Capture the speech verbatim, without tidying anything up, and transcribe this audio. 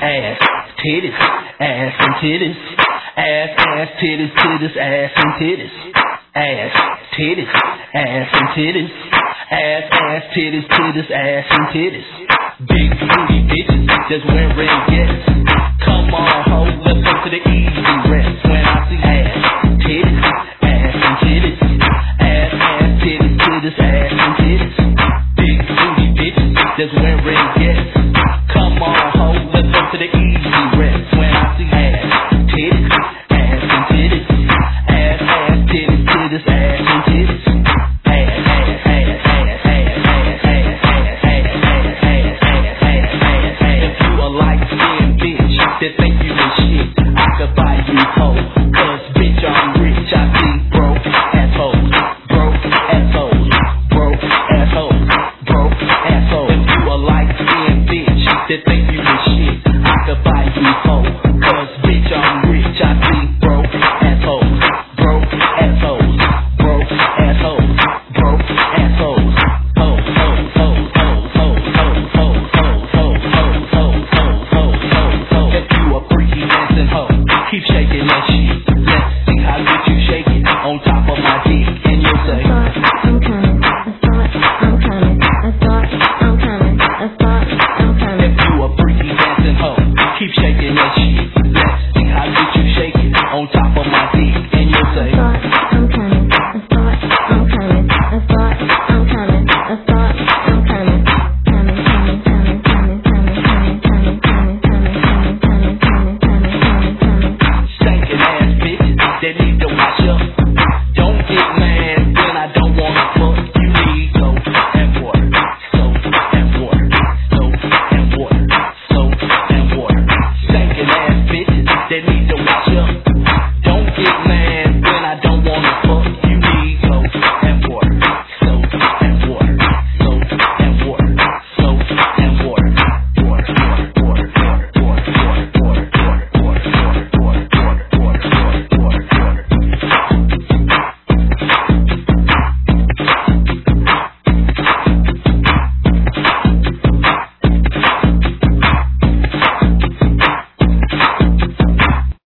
ass, titties, ass and titties, ass, ass, titties, titties, ass and titties, ass, titties, ass and titties, ass, ass, titties, titties, ass and titties. Big booty bitches just wearing gets. Come on, ho, let's go to the easy rest. When I see ass, titties, ass and titties, ass, ass, titties, titties, ass and titties. Big booty bitches just wearing gets. Come on, ho, let's go to the easy rest. When I see ass, titties, ass and titties, ass, ass, titties, titties, ass and titties. Ass, ass, ass, ass, ass, ass, ass, ass, ass, ass, ass, ass, ass, ass, ass. If you a light-skinned bitch that think you the shit, I could buy you hoe. Cause bitch, I'm rich. I see broke assholes, broke assholes, broke assholes, broke assholes. If you a light-skinned bitch that think you the shit, I could buy you hoe. Cause bitch, I'm rich. I see broke assholes, broke assholes, broke assholes, broke assholes. Ho, ho, ho, ho, ho, ho, ho, ho, ho, ho, ho, ho, ho, ho, ho. If you a freaky dancing hoe, keep shaking that shit. Let's see how good you shake it on top of my dick, and you'll say, I'm coming, I thought I'm coming, I thought I'm coming, I thought I'm coming. if you a freaky dancing hoe, keep shaking that shit. Let's see how good you shake it on top of my dick, and you'll say, I'm coming, I thought I'm coming, I thought I'm coming, I thought I'm coming. Coming, coming, coming, coming, coming, coming, coming, coming, coming, coming, coming, coming, coming, coming, coming. stinking ass bitches that need to wash up. Don't get mad when I don't wanna fuck. You need soap and water, soap and water, soap and water, soap and water. Stinking ass bitches that need to wash up.